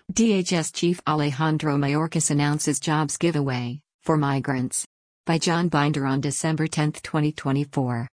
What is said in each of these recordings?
DHS Chief Alejandro Mayorkas announces jobs giveaway for migrants. By John Binder on December 10, 2024.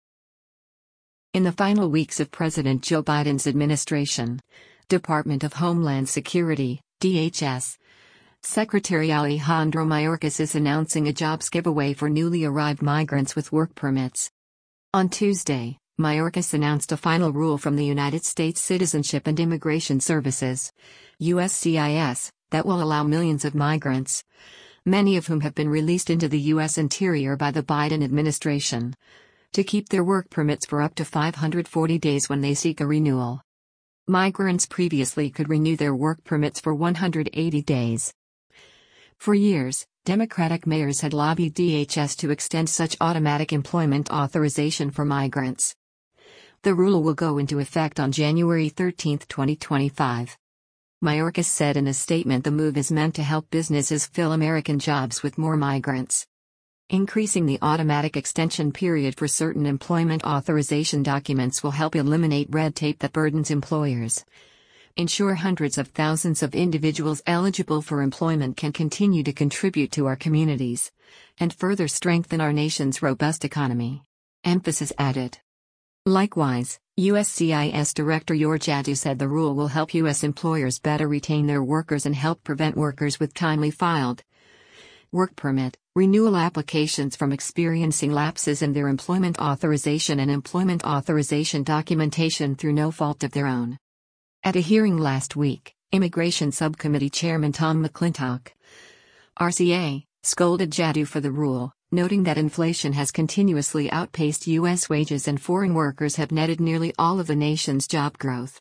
In the final weeks of President Joe Biden's administration, Department of Homeland Security, DHS, Secretary Alejandro Mayorkas is announcing a jobs giveaway for newly arrived migrants with work permits. On Tuesday, Mayorkas announced a final rule from the United States Citizenship and Immigration Services, USCIS, that will allow millions of migrants, many of whom have been released into the U.S. interior by the Biden administration, to keep their work permits for up to 540 days when they seek a renewal. Migrants previously could renew their work permits for 180 days. For years, Democratic mayors had lobbied DHS to extend such automatic employment authorization for migrants. The rule will go into effect on January 13, 2025. Mayorkas said in a statement the move is meant to help businesses fill American jobs with more migrants. Increasing the automatic extension period for certain employment authorization documents will help eliminate red tape that burdens employers, ensure hundreds of thousands of individuals eligible for employment can continue to contribute to our communities, and further strengthen our nation's robust economy. Emphasis added. Likewise, USCIS Director George Adu said the rule will help U.S. employers better retain their workers and help prevent workers with timely filed work permit renewal applications from experiencing lapses in their employment authorization and employment authorization documentation through no fault of their own. At a hearing last week, Immigration Subcommittee Chairman Tom McClintock, RCA, scolded Jadu for the rule, noting that inflation has continuously outpaced U.S. wages and foreign workers have netted nearly all of the nation's job growth.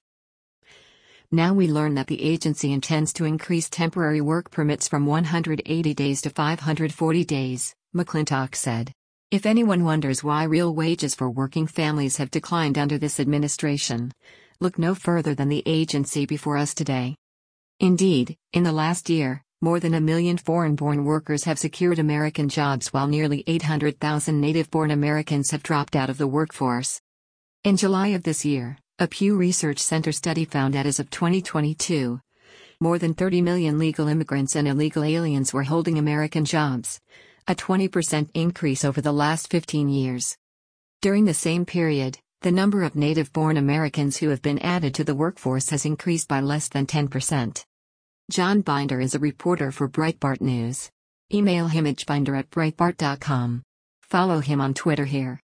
Now we learn that the agency intends to increase temporary work permits from 180 days to 540 days, McClintock said. If anyone wonders why real wages for working families have declined under this administration, look no further than the agency before us today. Indeed, in the last year, more than 1 million foreign-born workers have secured American jobs while nearly 800,000 native-born Americans have dropped out of the workforce. In July of this year, a Pew Research Center study found that as of 2022, more than 30 million legal immigrants and illegal aliens were holding American jobs, a 20% increase over the last 15 years. During the same period, the number of native-born Americans who have been added to the workforce has increased by less than 10%. John Binder is a reporter for Breitbart News. Email him at binder@breitbart.com. Follow him on Twitter here.